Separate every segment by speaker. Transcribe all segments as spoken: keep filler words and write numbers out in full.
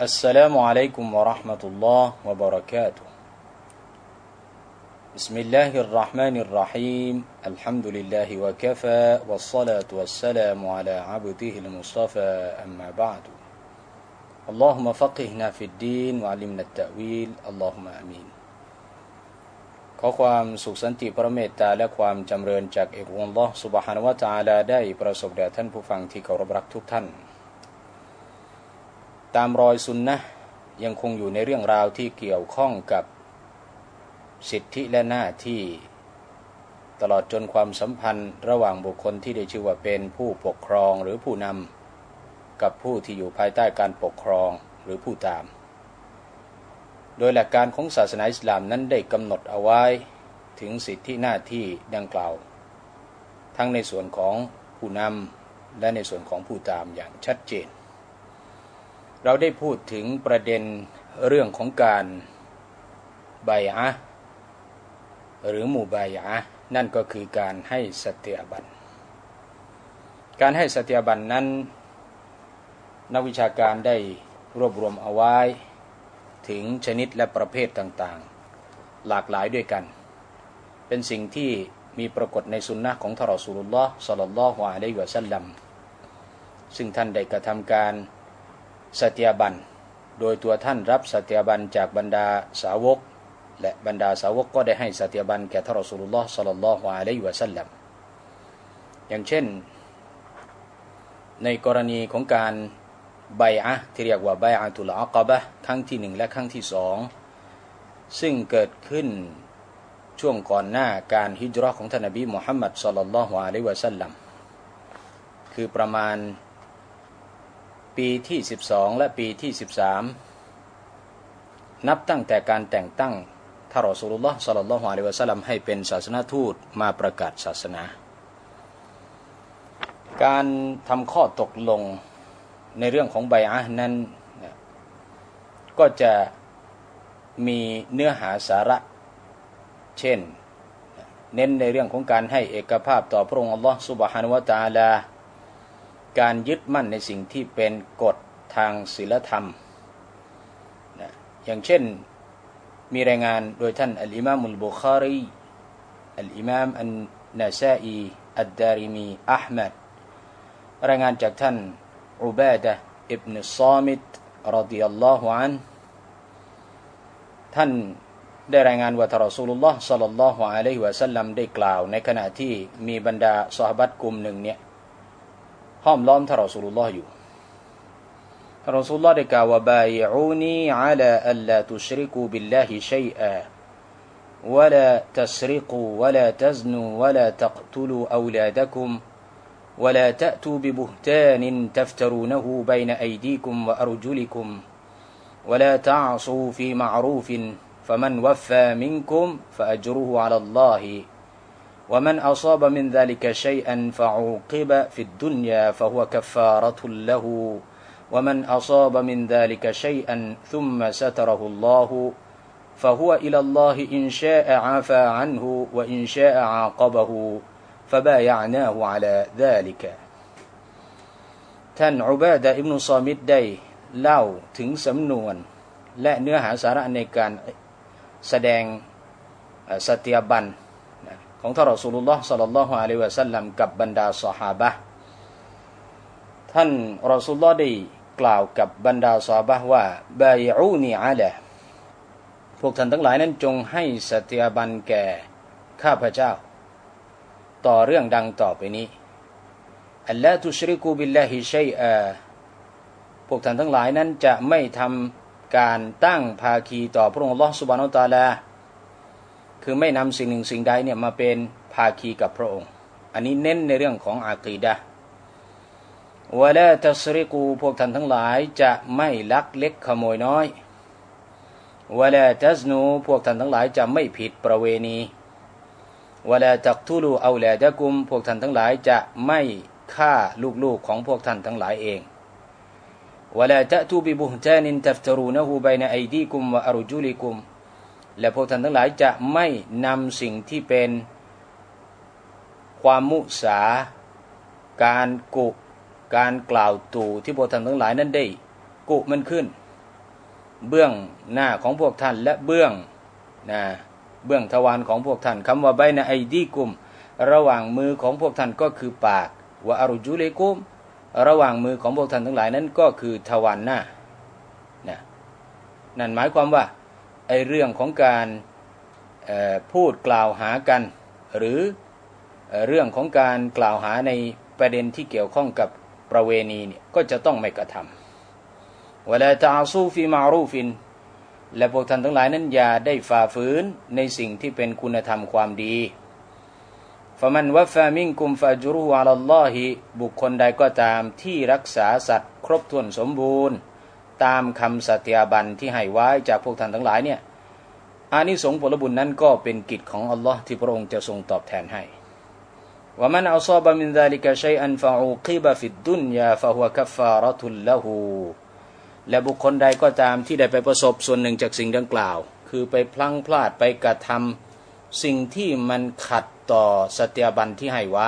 Speaker 1: السلام عليكم ورحمة الله وبركاته بسم الله الرحمن الرحيم الحمد لله وكفى والصلاة والسلام على عبده المصطفى أما بعد اللهم فقهنا في الدين وعلمنا التأويل اللهم آمينขอความสุขสันติพระเมตตาและความจำเริญจากเอกองค์อัลเลาะห์ซุบฮานะฮูวะตะอาลาได้ประสบแด่ท่านผู้ฟังที่เคารพรักทุกท่านตามรอยสุนนะห์ยังคงอยู่ในเรื่องราวที่เกี่ยวข้องกับสิทธิและหน้าที่ตลอดจนความสัมพันธ์ระหว่างบุคคลที่ได้ชื่อว่าเป็นผู้ปกครองหรือผู้นำกับผู้ที่อยู่ภายใต้การปกครองหรือผู้ตามโดยหลักการของศาสนาอิสลามนั้นได้กำหนดเอาไว้ถึงสิทธิหน้าที่ดังกล่าวทั้งในส่วนของผู้นำและในส่วนของผู้ตามอย่างชัดเจนเราได้พูดถึงประเด็นเรื่องของการบัยอะห์หรือมุบายอะห์นั่นก็คือการให้สัตยาบันการให้สัตยาบันนั้นนักวิชาการได้รวบรวมเอาไว้ถึงชนิดและประเภทต่างๆหลากหลายด้วยกันเป็นสิ่งที่มีปรากฏในสุนนะของท่านรอซูลุลลอฮ์ศ็อลลัลลอฮุอะลัยฮิวะซัลลัมซึ่งท่านได้กระทำการสัตยาบันโดยตัวท่านรับสัตยาบันจากบรรดาสาวกและบรรดาสาวกก็ได้ให้สัตยาบันแก่ท่านรอซูลุลลอฮ์ศ็อลลัลลอฮุอะลัยฮิวะซัลลัมอย่างเช่นในกรณีของการบัยอะห์ที่เรียกว่าบัยอะตุลอะกะบะห์ครั้งที่หนึ่งและครั้งที่สองซึ่งเกิดขึ้นช่วงก่อนหน้าการฮิจเราะห์ของท่านนบีมุฮัมมัดศ็อลลัลลอฮุอะลัยฮิวะซัลลัมคือประมาณปีที่สิบสองและปีที่สิบสามนับตั้งแต่การแต่งตั้งท่านรอซูลุลลอฮ์ศ็อลลัลลอฮุอะลัยฮิวะซัลลัมให้เป็นศาสนทูตมาประกาศศาสนาการทำข้อตกลงในเรื่องของบัยอะห์นั้นก็จะมีเนื้อหาสาระเช่นเน้นในเรื่องของการให้เอกภาพต่อพระองค์อัลเลาะห์ซุบฮานะฮูวะตะอาลาการยึดมั่นในสิ่งที่เป็นกฎทางศีลธรรมนะอย่างเช่นมีรายงานโดยท่านอัลอิมามุลบุคารีอัลอิมามอันนาซาอีอัดดาริมีอะห์มัดรายงานจากท่านอุบาดะห์อิบนุศอมิตรอฎิยัลลอฮุอันฮุท่านได้รายงานว่าท่านรอซูลุลลอฮ์ศ็อลลัลลอฮุอะลัยฮิวะซัลลัมได้กล่าวในขณะที่มีบรรดาซอฮาบะห์กลุ่มหนึ่งเนี่ยห้อมล้อมท่านรอซูลุลลอฮ์อยู่ท่านรอซูลุลลอฮ์ได้กล่าวว่าบายิอูนีอะลาอัลลาตุชริกูบิลลาฮิชัยอะวะลาตัสริกูวะลาตัซนูวะลาตักตุลูอาวลาดะกุมولا تأتوا ببهتان تفترونه بين أيديكم وأرجلكم ولا تعصوا في معروف فمن وفى منكم فأجره على الله ومن أصاب من ذلك شيئا فعوقب في الدنيا فهو كفارة له ومن أصاب من ذلك شيئا ثم ستره الله فهو إلى الله إن شاء عفا عنه وإن شاء عاقبه فبايعناه على ذلك ท่านอุบาดะห์อิบนุศอมิตได้เล่าถึงสำนวนและเนื้อหาสาระในการแสดงสัตยาบันของท่านรอซูลุลลอฮ์ศ็อลลัลลอฮุอะลัยฮิวะซัลลัมกับบรรดาซอฮาบะห์ท่านรอซูลุลลอฮ์ได้กล่าวกับบรรดาซอฮาบะห์ว่าบายิอูนีอะลาพวกท่านทั้งหลายนั้นจงให้สัตยาบันแก่ข้าพเจ้าต่อเรื่องดังต่อไปนี้อัลลาตุชริกูบิลลาฮิชัยอะพวกท่านทั้งหลายนั้นจะไม่ทำการตั้งภาคีต่อพระองค์อัลเลาะห์ซุบฮานะฮูวะตะอาลาคือไม่นำสิ่งหนึ่งสิ่งใดเนี่ยมาเป็นภาคีกับพระองค์อันนี้เน้นในเรื่องของอากีดะห์วะลาตัสริกูพวกท่านทั้งหลายจะไม่ลักเล็กขโมยน้อยวะลาตัซนูพวกท่านทั้งหลายจะไม่ผิดประเวณีวะลาตักตุลูอาวลาดะกุมพวกท่านทั้งหลายจะไม่ฆ่าลูกๆของพวกท่านทั้งหลายเองวะลาตะตูบิบุฮตานินตัฟตรูนะฮูบัยนะอัยดีกุมวะอัรจุลิกุมและพวกท่านทั้งหลายจะไม่นำสิ่งที่เป็นความมุสาการกุการกล่าวตู่ที่พวกท่านทั้งหลายนั้นได้กุมันขึ้นเบื้องหน้าของพวกท่านและเบื้องนะเบื้องทวารของพวกท่านคำว่าไบนะไอดีกุมระหว่างมือของพวกท่านก็คือปากวะอารุจุลิกุมระหว่างมือของพวกท่านทั้งหลายนั้นก็คือทวารหน้านะนั่นหมายความว่าไอเรื่องของการพูดกล่าวหากันหรือเรื่องของการกล่าวหาในประเด็นที่เกี่ยวข้องกับประเวณีเนี่ยก็จะต้องไม่กระทำวะลาตะอาซูฟีมารูฟินและพวกท่านทั้งหลายนั้นอย่าได้ฝ่าฝืนในสิ่งที่เป็นคุณธรรมความดีฟะมันวัฟฟามินกุมฟะจุรูอะลัลลอฮิบุคคลใดก็ตามที่รักษาสัตว์ครบถ้วนสมบูรณ์ตามคำสัตยาบันที่ให้ไว้จากพวกท่านทั้งหลายเนี่ยอานิสงส์ผลบุญนั้นก็เป็นกิจของอัลลอฮ์ที่พระองค์จะทรงตอบแทนให้วะมันอัศอบะมินซาลิกะชัยอันฟะอูกิบะฟิดดุนยาฟะฮุวะกัฟฟาเราะตุลละฮูและบุคคลใดก็ตามที่ได้ไปประสบส่วนหนึ่งจากสิ่งดังกล่าวคือไปพลั้งพลาดไปกระทำสิ่งที่มันขัดต่อสัตยาบันที่ให้ไว้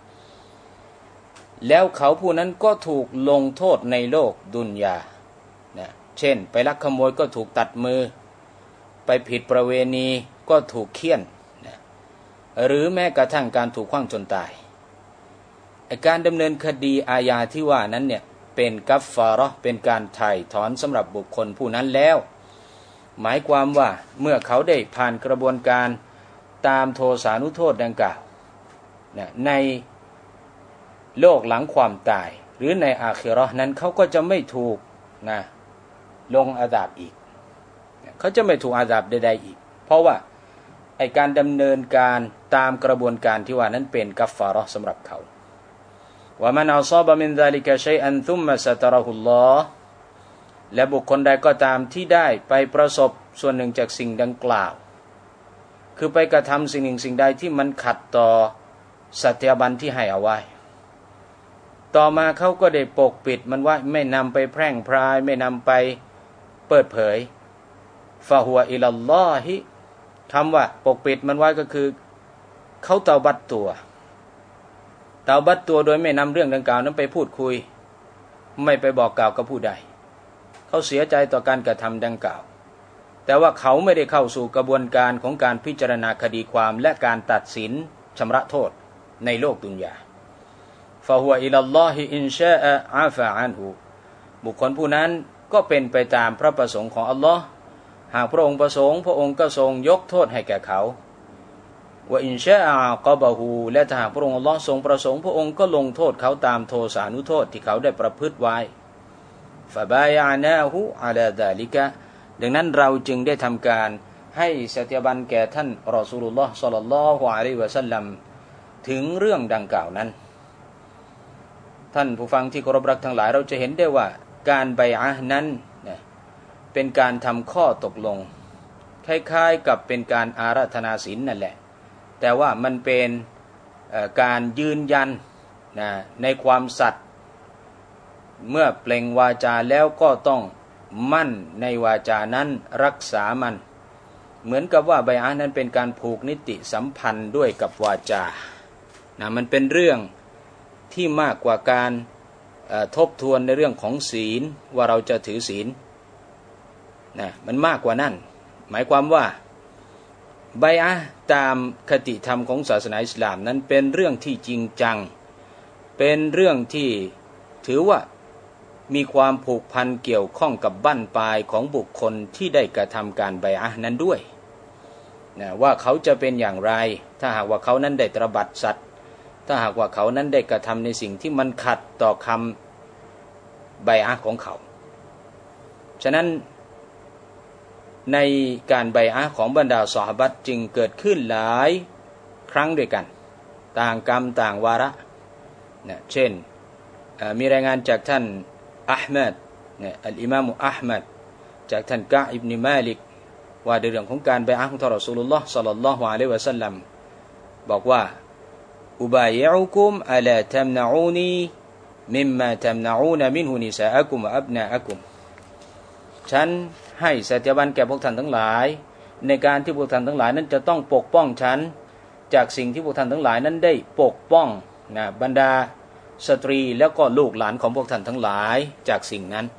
Speaker 1: แล้วเขาผู้นั้นก็ถูกลงโทษในโลกดุนยานะเช่นไปลักขโมยก็ถูกตัดมือไปผิดประเวณีก็ถูกเฆี่ยนนะหรือแม้กระทั่งการถูกขว้างจนตายการดำเนินคดีอาญาที่ว่านั้นเนี่ยเป็นกัฟฟาเราะห์เป็นการไถ่ถอนสำหรับบุคคลผู้นั้นแล้วหมายความว่าเมื่อเขาได้ผ่านกระบวนการตามโทสานุโทษดังกล่าวนะในโลกหลังความตายหรือในอาคิเราะห์นั้นเขาก็จะไม่ถูกนะลงอาซาบอีกเขาจะไม่ถูกอาซาบใดๆอีกเพราะว่าไอ้การดำเนินการตามกระบวนการที่ว่านั้นเป็นกัฟฟาเราะห์สำหรับเขาวะมันอัศอบะมินซาลิกะชัยอันซุมมะซะตะเราะฮุลลอฮ์และบุคคลใดก็ตามที่ได้ไปประสบส่วนหนึ่งจากสิ่งดังกล่าวคือไปกระทำสิ่งหนึ่งสิ่งใดที่มันขัดต่อสัตยาบันที่ให้เอาไว้ต่อมาเขาก็ได้ปกปิดมันไว้ไม่นำไปแพร่งพรายไม่นำไปเปิดเผยฟะฮุวะอิลัลลอฮิคำว่าปกปิดมันไว้ก็คือเขาเตาบัตตัวเตาบัตตัวโดยไม่นำเรื่องดังกล่าวนั้นไปพูดคุยไม่ไปบอกกล่าวกับผู้ใดเขาเสียใจต่อการกระทำดังกล่าวแต่ว่าเขาไม่ได้เข้าสู่กระบวนการของการพิจารณาคดีความและการตัดสินชำระโทษในโลกดุนยาฟะฮุวะอิลัลลอฮิอินชาอะอาฟะอันฮุบุคคลผู้นั้นก็เป็นไปตามพระประสงค์ของอัลลอฮ์หากพระองค์ประสงค์พระองค์ก็ทรงยกโทษให้แก่เขาวะอินชาอะอักบะฮูและถ้าหากพระองค์อัลลอฮ์ทรงประสงค์พระองค์ก็ลงโทษเขาตามโทสานุโทษที่เขาได้ประพฤติไว้ฟะบายะนาฮูอะลาซาลิกะดังนั้นเราจึงได้ทำการให้สัตยาบันแก่ท่านรอซูลุลลอฮ์ศ็อลลัลลอฮุอะลัยฮิวะซัลลัมถึงเรื่องดังกล่าวนั้นท่านผู้ฟังที่เคารพรักทั้งหลายเราจะเห็นได้ว่าการบัยอะห์นั้นนะเป็นการทำข้อตกลงคล้ายๆกับเป็นการอาราธนาศีลนั่นแหละแต่ว่ามันเป็นการยืนยันนะในความสัตย์เมื่อเปล่งวาจาแล้วก็ต้องมั่นในวาจานั้นรักษามันเหมือนกับว่าบัยอะห์นั้นเป็นการผูกนิติสัมพันธ์ด้วยกับวาจานะมันเป็นเรื่องที่มากกว่าการทบทวนในเรื่องของศีลว่าเราจะถือศีลนะมันมากกว่านั้นหมายความว่าบัยอะห์ตามคติธรรมของศาสนาอิสลามนั้นเป็นเรื่องที่จริงจังเป็นเรื่องที่ถือว่ามีความผูกพันเกี่ยวข้องกับบั้นปลายของบุคคลที่ได้กระทำการบัยอะห์นั้นด้วยนะว่าเขาจะเป็นอย่างไรถ้าหากว่าเขานั้นได้ตระบัดสัตย์ถ้าหากว่าเขานั้นได้กระทำในสิ่งที่มันขัดต่อคำบัยอะห์ของเขาฉะนั้นในการบัยอะห์ของบรรดาซอฮาบะห์จึงเกิดขึ้นหลายครั้งด้วยกันต่างกรรมต่างวาระนะเช่นมีรายงานจากท่านอะห์มัดเนี่ยอัลอิมามอะห์มัดจากท่านกะอิบนุมาลิกว่าในเรื่องของการบัยอะห์ของท่านรอซูลุลลอฮ์ศ็อลลัลลอฮุอะลัยฮิวะซัลลัมบอกว่าอุบายิอุกุมอะลาตัมนะอูนีมิมมาตัมนะอูนมินฮุนิซาอะกุมวะอับนาอะกุมฉันให้สัตยาบันแก่พวกท่านทั้งหลายในการที่พวกท่านทั้งหลายนั้นจะต้องปกป้องฉันจากสิ่งที่พวกท่านทั้งหลายนั้นได้ปกป้องนะบรรดาสตรีแล้วก็ลูกหลานของพวกท่านทั้งหลายจากสิ่งนั้น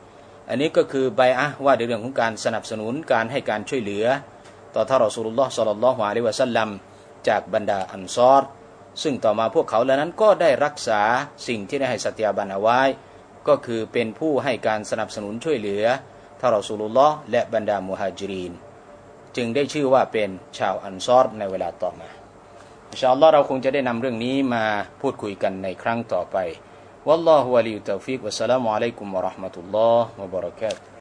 Speaker 1: อันนี้ก็คือบัยอะห์ว่าในเรื่องของการสนับสนุนการให้การช่วยเหลือต่อท่านรอซูลุลลอฮ์ศ็อลลัลลอฮุอะลัยฮิวะซัลลัมจากบรรดาอันซอรซึ่งต่อมาพวกเขาเหล่านั้นก็ได้รักษาสิ่งที่ได้ให้สัตยาบันเอาไว้ก็คือเป็นผู้ให้การสนับสนุนช่วยเหลือท่านรอซูลุลลอฮ์และบรรดามุฮาญิรีนจึงได้ชื่อว่าเป็นชาวอันซอรในเวลาต่อมาอินชาอัลลอฮ์เราคงจะได้นำเรื่องนี้มาพูดคุยกันในครั้งต่อไปวัลลอฮุวะลียุตตอฟิกวัสสลามุอะลัยกุมวะเราะห์มะตุลลอฮ์วะบะเราะกาตุฮ์